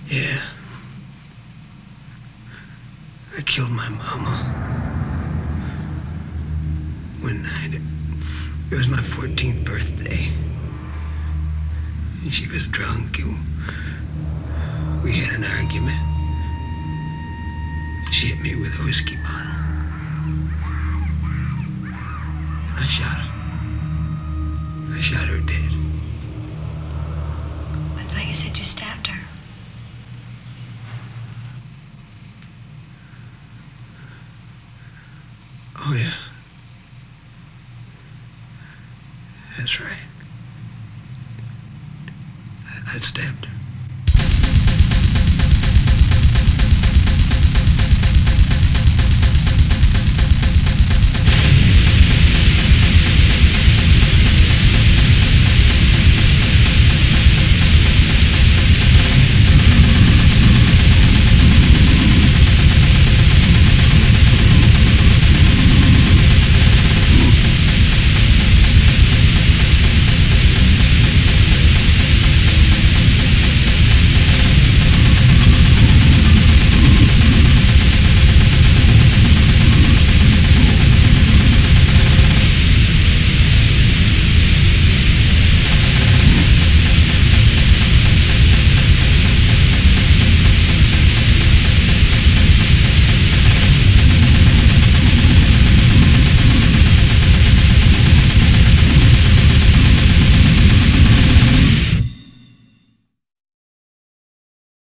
Yeah. I killed my mama. One night. It was my 14th birthday. And she was drunk and we had an argument. She hit me with a whiskey bottle. And I shot her. I shot her dead. I thought you said you stabbed her. Oh, yeah. That's right. I stabbed her.